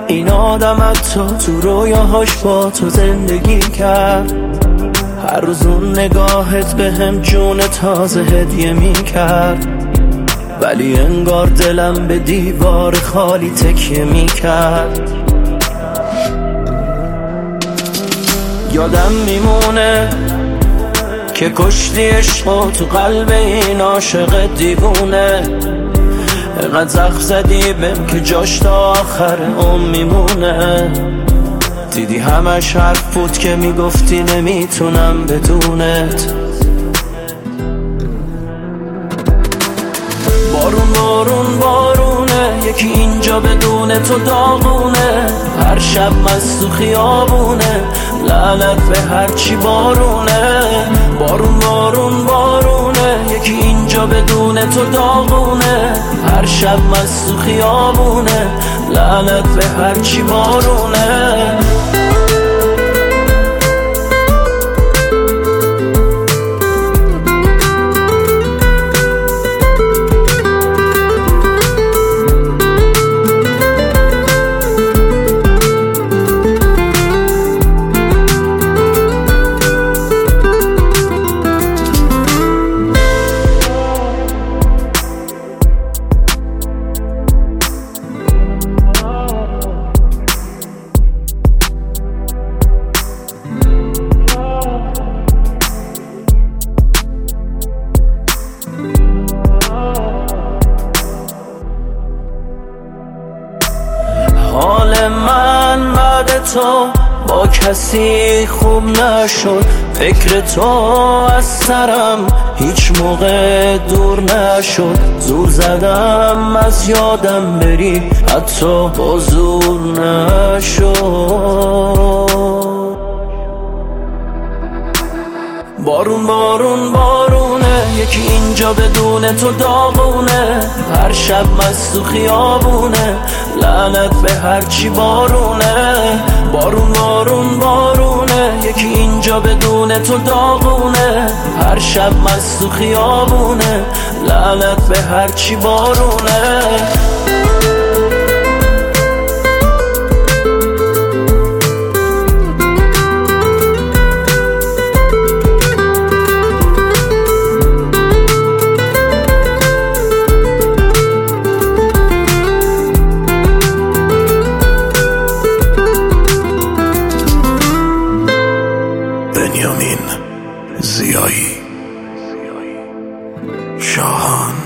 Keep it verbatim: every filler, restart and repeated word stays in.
این آدم حتی تو رویاهاش با تو زندگی کرد. هر روز اون نگاهت به هم جون تازه هدیه می کرد، ولی انگار دلم به دیوار خالی تکیه می کرد. یادم میمونه که کشتی عشقو تو قلب این عاشق دیوونه. اینقدر زخم زدی بهم که جاش تا آخر عمر میمونه. دیدی همش حرف بود که میگفتی نمیتونم بدونت. بارون بارون بارونه، یکی اینجا بدون تو داغونه. هر شب مست تو خیابونه، لعنت به هرچی بارونه. بارون بارون بارونه، یکی اینجا بدون تو داغونه. هر شب مست تو خیابونه، لعنت به هرچی بارونه. حال من بعد تو با کسی خوب نشد. فکر تو از سرم هیچ موقع دور نشد. زور زدم از یادم بری، حتی با زور نشد. بارون بارون بارونه، یکی اینجا بدون تو داغونه. هر شب مست تو خیابونه، لعنت به هرچی بارونه. بارون بارون بارونه، یکی اینجا بدون تو داغونه. هر شب مست تو خیابونه، لعنت به هرچی بارونه. بنیامین زیایی شاهان.